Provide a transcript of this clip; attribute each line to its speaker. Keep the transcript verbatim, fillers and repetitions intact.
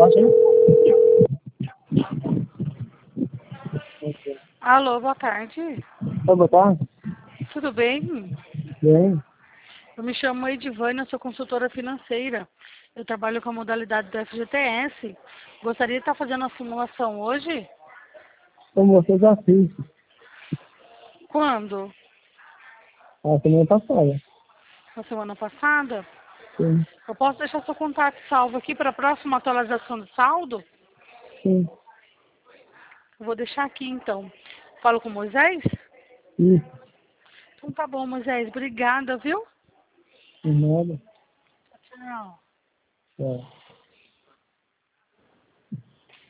Speaker 1: Pode ir?
Speaker 2: Alô, boa tarde.
Speaker 1: Oi, boa tarde.
Speaker 2: Tudo bem?
Speaker 1: Bem?
Speaker 2: Eu me chamo Edivânia, eu sou consultora financeira. Eu trabalho com a modalidade do F G T S. Gostaria de estar fazendo a simulação hoje?
Speaker 1: Como você já fez
Speaker 2: Quando?
Speaker 1: a semana passada.
Speaker 2: Na semana passada?
Speaker 1: Sim.
Speaker 2: Eu posso deixar seu contato salvo aqui para a próxima atualização do saldo?
Speaker 1: Sim.
Speaker 2: Eu vou deixar aqui então. Falo com o Moisés?
Speaker 1: Isso.
Speaker 2: Então tá bom, Moisés. Obrigada, viu?
Speaker 1: De nada.
Speaker 2: Tchau.
Speaker 1: É.